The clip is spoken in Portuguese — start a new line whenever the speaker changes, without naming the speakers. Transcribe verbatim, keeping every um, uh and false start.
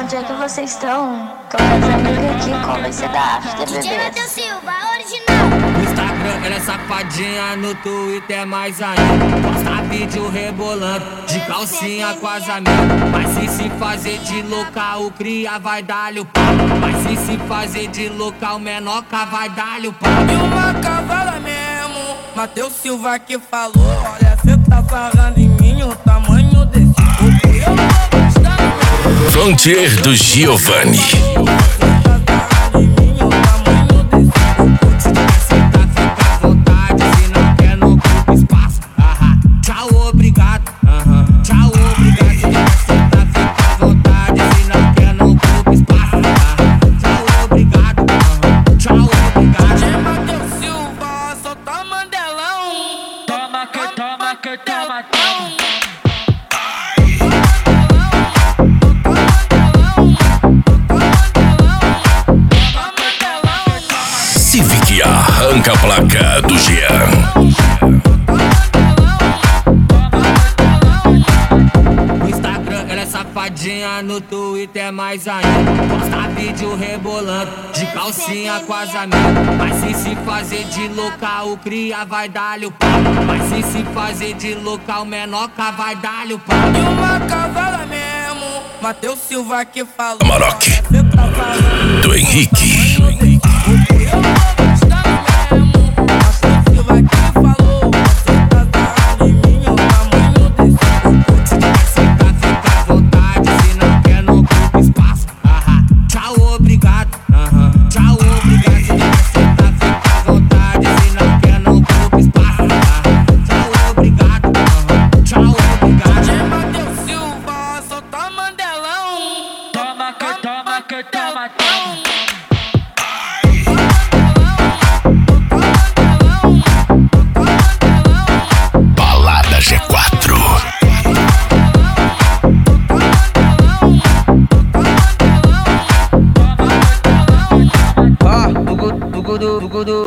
onde é que vocês estão? Tô com as amigas aqui, qual vai ser da after,
D J
bebê?
Matheus Silva, original.
No Instagram ela é safadinha, no Twitter mais ainda. Posta vídeo rebolando, de calcinha com as amigas. Mas se se fazer de local, o cria vai dar-lhe o pau. Mas se se fazer de local, menoca vai dar-lhe o pau.
E uma cavala mesmo, Matheus Silva que falou. Olha, cê tá sarrando em mim, o tamanho desse corpo eu vou gostando.
Frontier do Giovanni. Civic arranca a placa do Jean.
No Instagram ela é safadinha, no Twitter mais ainda. Posta vídeo rebolando, de calcinha com as amigas. Mas se se fazer de local, o cria vai dar-lhe o pau. Mas se se fazer de local, menoca vai dar-lhe o pau.
E uma cavala mesmo, Matheus Silva que falou.
Maroc do Henrique. Balada G quatro.
Ah, tugu, tugu, tugu, tugu.